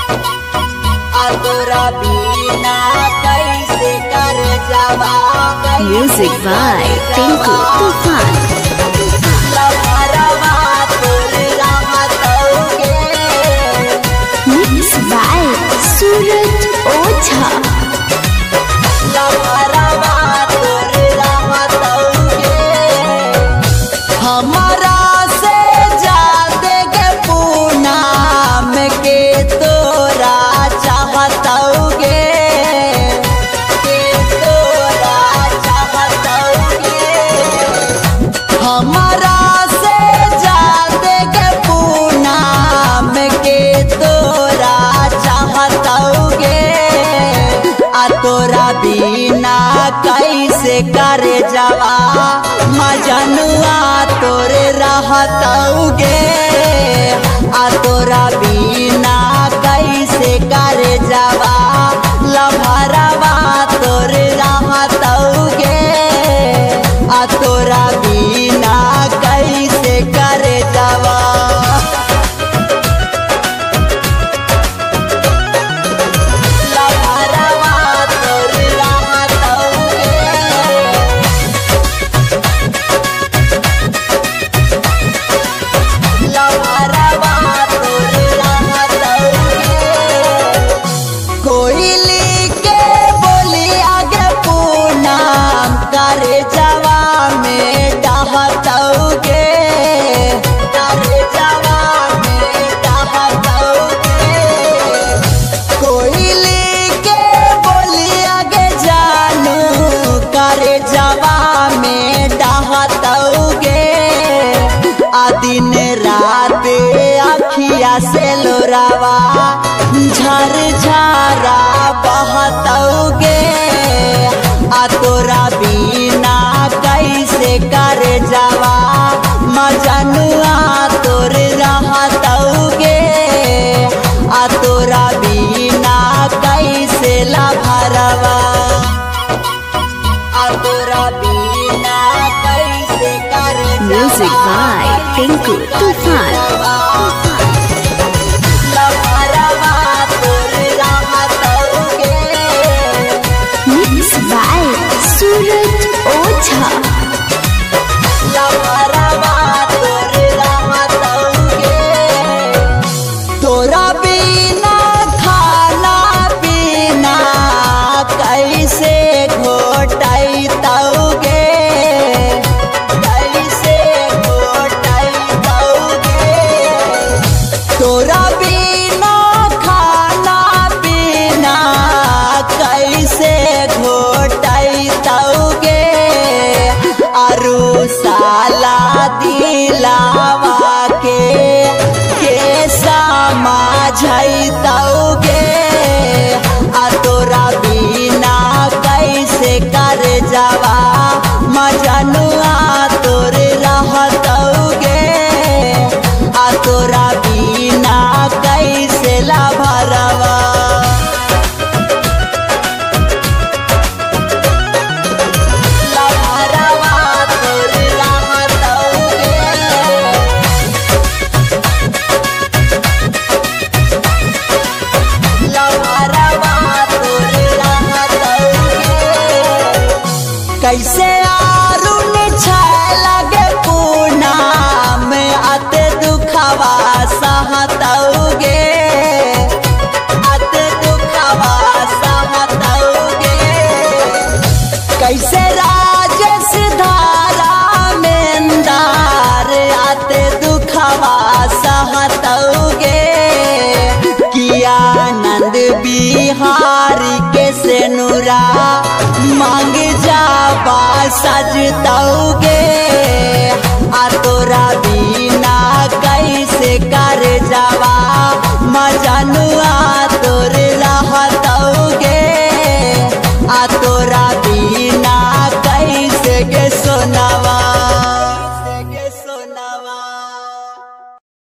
तोरा बिना कैसे कर जावा। Music by Tinku Tufan. लहरवा तोर रहतौगे। Mix by Suraj Oza. लहरवा तोर रहतौगे। हमारा से जादे के पूनम के तोरा चाहतौगे। के तोरा चाहतौगे। हमारा से जादे के पूनम के तोरा चाहतौगे। तोरा बिना कैसे कर जावा। मजनुआ तोर रहतौगे। तोरा बिना कैसे कर जावा। लभरवा तोर रहतौगे। तोरा बिना कैसे कर जावा। लभरवा तोर रहतौगे। लभरवा तोर रहतौगे। कोयली के बोली आगे पूनम करे जवा में डहतौगे। करे जवा में डहतौगे। कोयली के बोली आगे जानू करे जवा में डहतौगे। दिन रात अखिया से लोरावा झर झरा बहतौगे। तोरा बिना कैसे कर जावा। मजनुआ तोर रहतौगे। तोरा बिना कैसे लभरवा। तोरा बिना कैसे कर Music by Tinku Tufan. लभरवा तोर रहतौगे। Mix by Suraj Oza. लभरवा तोर रहतौगे। तोरा बिना खाना पीना कैसे घोटैतौगे। कैसे घोटैतौगे। तोरा बिना खाना पीना कैसे घोटैतौगे। साला दिलावा के समझैतौगे। तोरा बिना कैसे कर जावा। मजनुआ तोर रहतौगे। तोरा बिना कैसे लभरवा। लभरवा तोर रहतौगे। लभरवा तोर रहतौगे। कैसे आरुन छाय लगे पूनम अते दुखवा सहतौगे। अते दुखवा सहतौगे। कैसे राजेश धारा मेंदार अते दुखवा सहतौगे। किया आनंद बिहारी के सेनुरा मांग जावा सजतौगे।